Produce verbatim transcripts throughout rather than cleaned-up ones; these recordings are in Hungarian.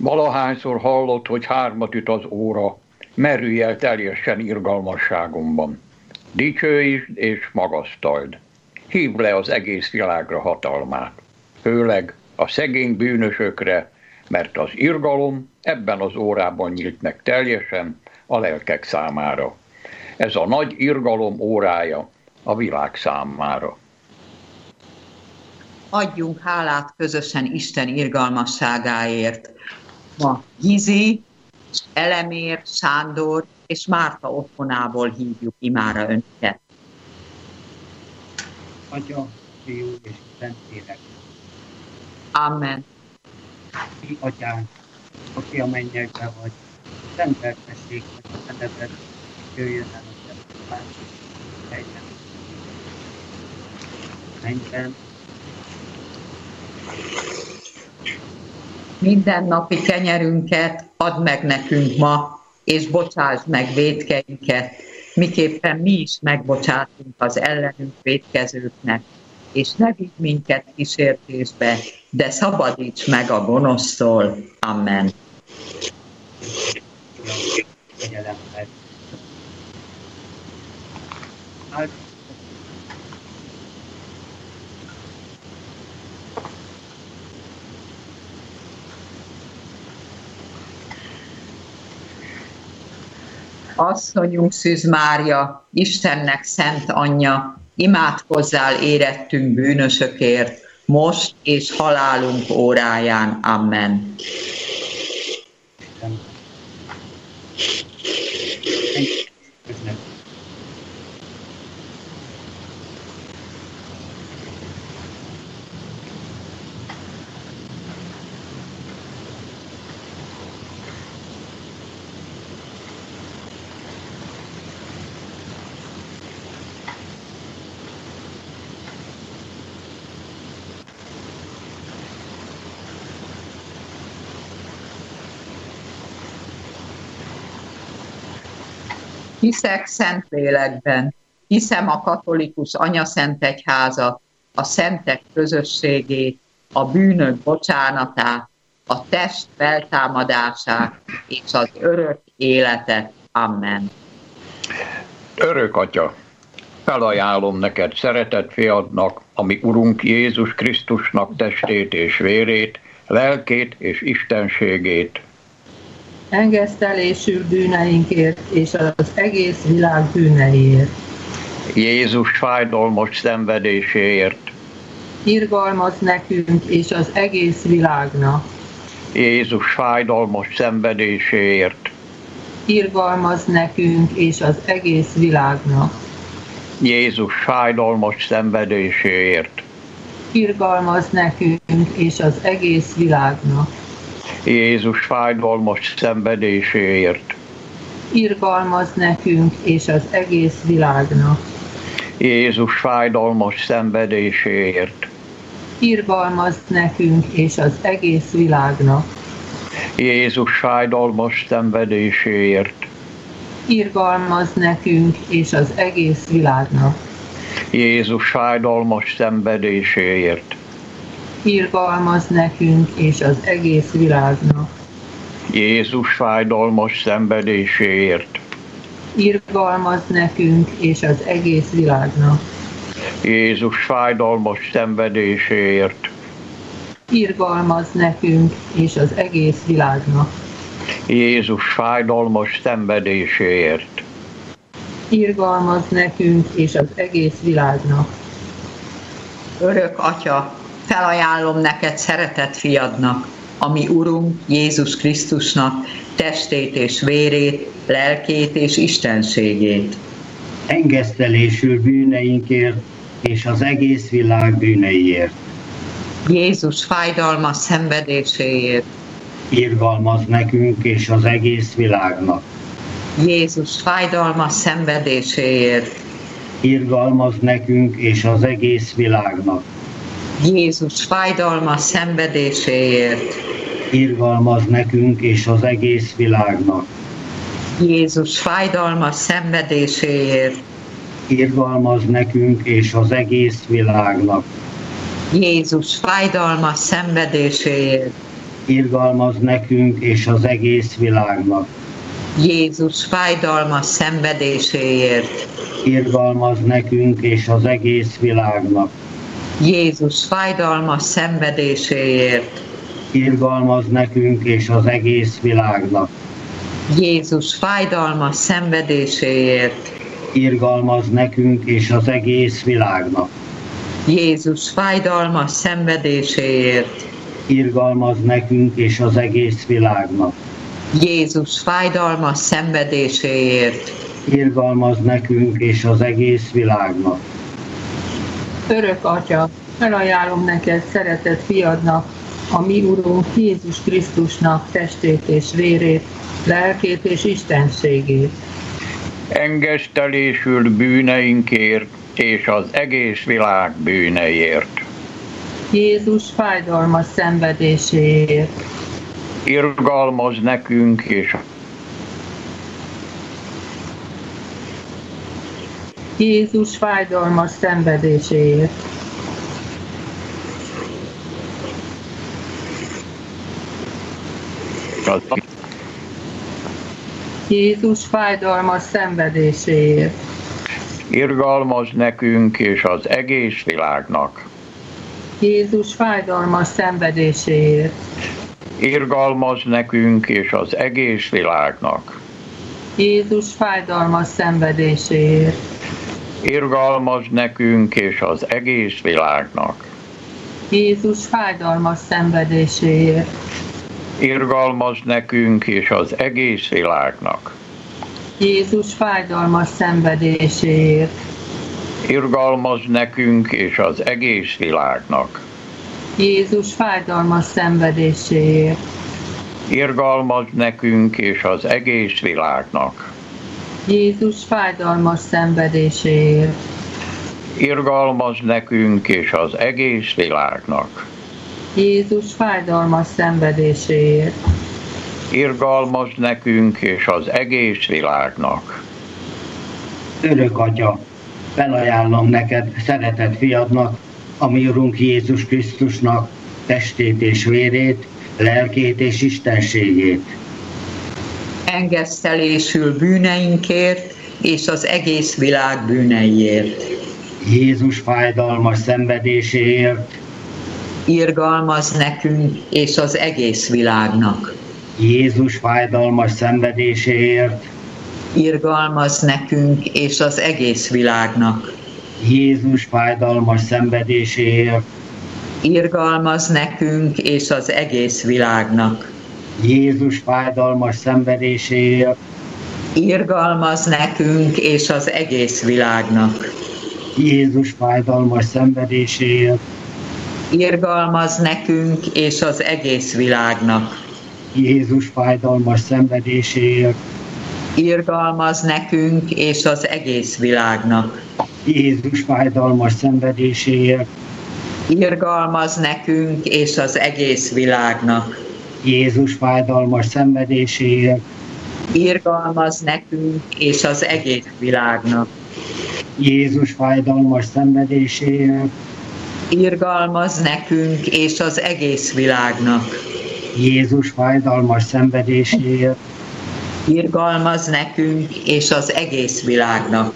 Valahányszor hallott, hogy hármat üt az óra, merülj el teljesen irgalmasságomban. Dicsőítsd és magasztald. Hívd le az egész világra hatalmát, főleg a szegény bűnösökre, mert az irgalom ebben az órában nyílt meg teljesen a lelkek számára. Ez a nagy irgalom órája a világ számára. Adjunk hálát közösen Isten irgalmasságáért. Ma Gizi, Elemér, Sándor és Márta otthonából hívjuk imára önöket. Atya, Fiú és Szentlélek. Amen. Mi Atyánk, aki a mennyekben vagy, szenteltessék meg a neved, jöjjön el a te országod, legyen mennyben. Mindennapi kenyerünket add meg nekünk ma, és bocsásd meg vétkeinket, miképpen mi is megbocsátunk az ellenünk vétkezőknek, és ne vigy minket kísértésbe, de szabadíts meg a gonosztól. Amen. Asszonyunk Szűz Mária, Istennek szent anyja, imádkozzál érettünk bűnösökért, most és halálunk óráján. Amen. Hiszek Szentlélekben, hiszem a katolikus anyaszentegyházat, a szentek közösségét, a bűnök bocsánatát, a test feltámadását és az örök életet. Amen. Örök Atya, felajánlom neked szeretett fiadnak, ami Urunk Jézus Krisztusnak testét és vérét, lelkét és istenségét. Engesztelésül bűneinkért és az egész világ bűneiért. Jézus fájdalmas szenvedéséért. Irgalmaz nekünk és az egész világnak. Jézus fájdalmas szenvedéséért. Irgalmaz nekünk és az egész világnak. Jézus fájdalmas szenvedéséért. Irgalmaz nekünk és az egész világnak. Jézus fájdalmas szenvedéséért. Irgalmaz nekünk és az egész világnak. Jézus fájdalmas szenvedéséért. Irgalmaz nekünk és az egész világnak. Jézus fájdalmas szenvedéséért. Irgalmaz nekünk és az egész világnak. Jézus fájdalmas szenvedéséért. Irgalmaz nekünk és az egész világnak. Jézus fájdalmas szenvedéséért. Irgalmaz nekünk és az egész világnak. Jézus fájdalmas szenvedéséért. Irgalmaz nekünk és az egész világnak. Jézus fájdalmas szenvedéséért. Irgalmaz nekünk és az egész világnak. Örök Atya, felajánlom neked szeretett fiadnak, ami Urunk Jézus Krisztusnak testét és vérét, lelkét és istenségét. Engesztelésül bűneinkért és az egész világ bűneiért. Jézus fájdalmas szenvedéséért. Irgalmaz nekünk és az egész világnak. Jézus fájdalmas szenvedéséért. Irgalmaz nekünk és az egész világnak. Jézus fájdalmas szenvedéséért. Irgalmaz nekünk és az egész világnak. Jézus fájdalmas szenvedéséért. Irgalmaz nekünk és az egész világnak. Jézus fájdalmas szenvedéséért. irgalmaz nekünk és az egész világnak. Jézus fájdalmas szenvedéséért, Irgalmaz nekünk és az egész világnak. Jézus fájdalmas szenvedéséért, Irgalmaz nekünk és az egész világnak. Jézus fájdalmas szenvedéséért, Irgalmaz nekünk és az egész világnak. Jézus fájdalmas szenvedéséért, Irgalmaz nekünk és az egész világnak. Jézus fájdalmas szenvedéséért, Irgalmaz nekünk és az egész világnak. Örök Atya, felajánlom neked szeretett fiadnak, a mi Urunk Jézus Krisztusnak testét és vérét, lelkét és istenségét. Engesztelésül bűneinkért és az egész világ bűneiért. Jézus fájdalmas szenvedéséért. Irgalmaz nekünk és Jézus fájdalmas szenvedéséért. az Jézus fájdalmas szenvedéséért. irgalmaz nekünk és az egész világnak. Jézus fájdalmas szenvedéséért. Irgalmaz nekünk és az egész világnak. Jézus fájdalmas szenvedéséért. Irgalmaz nekünk és az egész világnak. Jézus fájdalmas szenvedéséért. Irgalmaz nekünk és az egész világnak. Jézus fájdalmas szenvedéséért. Irgalmaz nekünk és az egész világnak. Jézus fájdalmas szenvedéséért. Irgalmaz nekünk és az egész világnak. Jézus fájdalmas szenvedéséért. Irgalmaz nekünk és az egész világnak. Jézus fájdalmas szenvedéséért. Irgalmaz nekünk és az egész világnak. Örök Atya, felajánlom neked szeretett fiadnak, a mi Urunk Jézus Krisztusnak testét és vérét, lelkét és istenségét. engesztelésül bűneinkért és az egész világ bűneiért. Jézus fájdalmas szenvedéséért, Irgalmaz nekünk és az egész világnak. Jézus fájdalmas szenvedéséért, Irgalmaz nekünk és az egész világnak. Jézus fájdalmas szenvedéséért, Irgalmaz nekünk és az egész világnak. Jézus fájdalmas szenvedéséért, Irgalmaz nekünk és az egész világnak. Jézus fájdalmas szenvedéséért, Irgalmaz nekünk és az egész világnak. Jézus fájdalmas szenvedéséért, Irgalmaz nekünk és az egész világnak. Jézus fájdalmas szenvedéséért, Irgalmaz nekünk és az egész világnak. Jézus fájdalmas szenvedéséért, Irgalmaz nekünk és az egész világnak. Jézus fájdalmas szenvedéséért, Irgalmaz nekünk és az egész világnak. Jézus fájdalmas szenvedéséért, Irgalmaz nekünk és az egész világnak.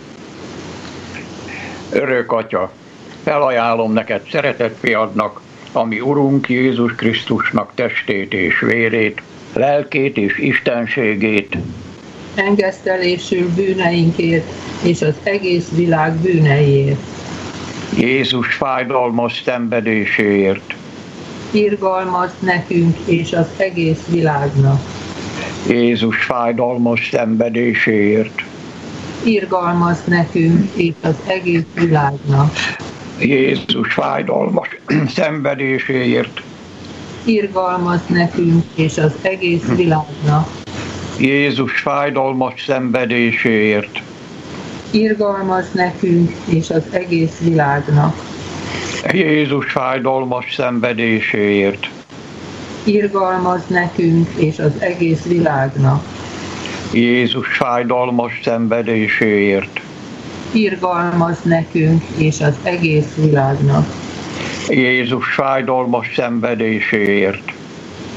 Örök Atya, felajánlom neked szeretett fiadnak, ami Urunk Jézus Krisztusnak testét és vérét, lelkét és istenségét, engesztelésül bűneinkért és az egész világ bűneiért. Jézus fájdalmas szenvedéséért, Irgalmaz nekünk és az egész világnak. Jézus fájdalmas szenvedéséért, Irgalmaz nekünk és az egész világnak. Jézus fájdalmas szenvedéséért, Irgalmaz nekünk és az egész világnak. Jézus fájdalmas szenvedéséért, Irgalmaz nekünk és az egész világnak. Jézus fájdalmas szenvedéséért, Irgalmaz nekünk és az egész világnak. Jézus fájdalmas szenvedéséért, Irgalmaz nekünk és az egész világnak. Jézus fájdalmas szenvedéséért,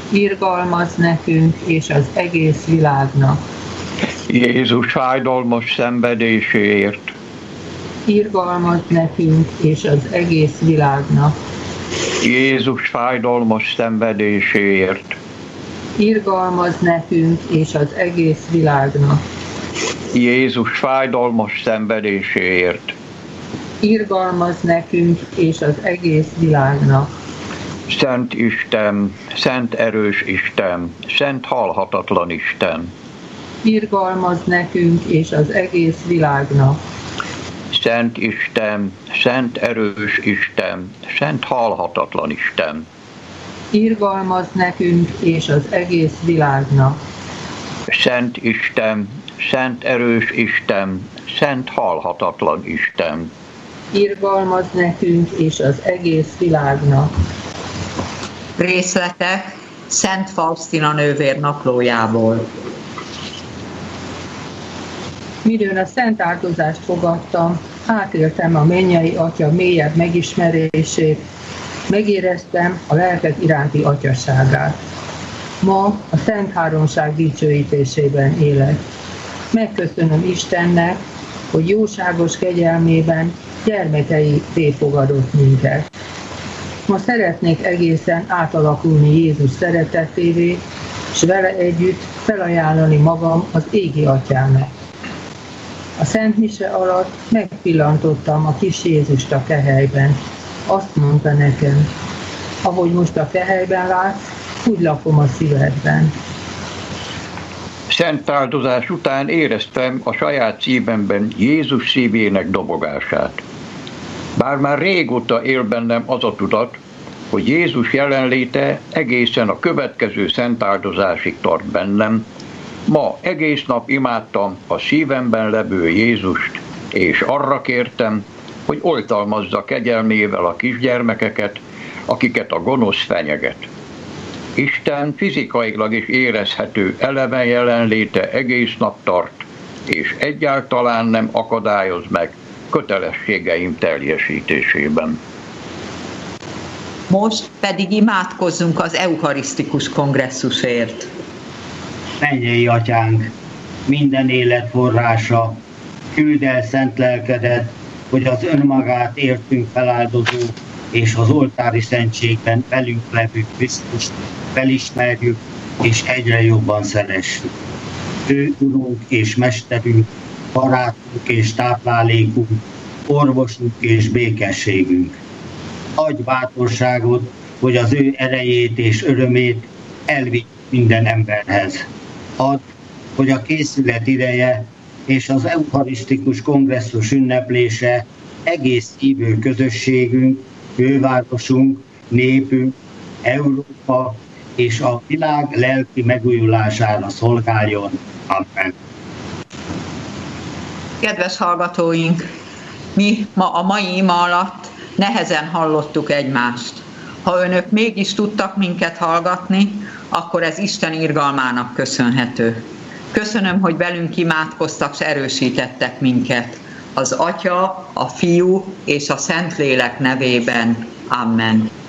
irgalmaz nekünk és az egész világnak. Jézus fájdalmas szenvedéséért, irgalmaz nekünk és az egész világnak. Jézus fájdalmas szenvedéséért, irgalmaz nekünk és az egész világnak. Jézus fájdalmas szenvedéséért, irgalmaz nekünk és az egész világnak. Szent Isten, szent erős Isten, szent halhatatlan Isten, irgalmaz nekünk és az egész világnak. Szent Isten, szent erős Isten, szent halhatatlan Isten, irgalmaz nekünk és az egész világnak. Szent Isten, szent erős Isten, szent halhatatlan Isten, irgalmaz nekünk és az egész világnak. Részletek Szent Faustina nővér naplójából. Midőn a szent áldozást fogadtam, átéltem a mennyei Atya mélyebb megismerését, megéreztem a lelkek iránti atyaságát. Ma a Szent Háromság dicsőítésében élek. Megköszönöm Istennek, hogy jóságos kegyelmében gyermekei fogadott minket. Ma szeretnék egészen átalakulni Jézus szeretetévé, és vele együtt felajánlani magam az égi Atyának. A Szent Mise alatt megpillantottam a kis Jézust a kehelyben. Azt mondta nekem, ahogy most a kehelyben látsz, úgy lakom a szívedben. Szent áldozás után éreztem a saját szívemben Jézus szívének dobogását. Bár már régóta él bennem az a tudat, hogy Jézus jelenléte egészen a következő szent áldozásig tart bennem, ma egész nap imádtam a szívemben levő Jézust, és arra kértem, hogy oltalmazza kegyelmével a kisgyermekeket, akiket a gonosz fenyeget. Isten fizikailag is érezhető eleven jelenléte egész nap tart, és egyáltalán nem akadályoz meg kötelességeim teljesítésében. Most pedig imádkozzunk az eukarisztikus kongresszusért. Mennyei Atyánk, minden élet forrása, küld el szent lelkedet, hogy az önmagát értünk feláldozó és az oltári szentségben velünk levő Krisztust felismerjük és egyre jobban szeressük. Ő Urunk és Mesterünk, barátunk és táplálékunk, orvosunk és békességünk. Adj bátorságot, hogy az ő erejét és örömét elvigy minden emberhez. Add, hogy a készület ideje és az eukarisztikus kongresszus ünneplése egész hívő közösségünk, fővárosunk, népünk, Európa és a világ lelki megújulására szolgáljon. Amen. Kedves hallgatóink, mi ma a mai ima alatt nehezen hallottuk egymást. Ha önök mégis tudtak minket hallgatni, akkor ez Isten irgalmának köszönhető. Köszönöm, hogy velünk imádkoztak és erősítettek minket. Az Atya, a Fiú és a Szentlélek nevében. Amen.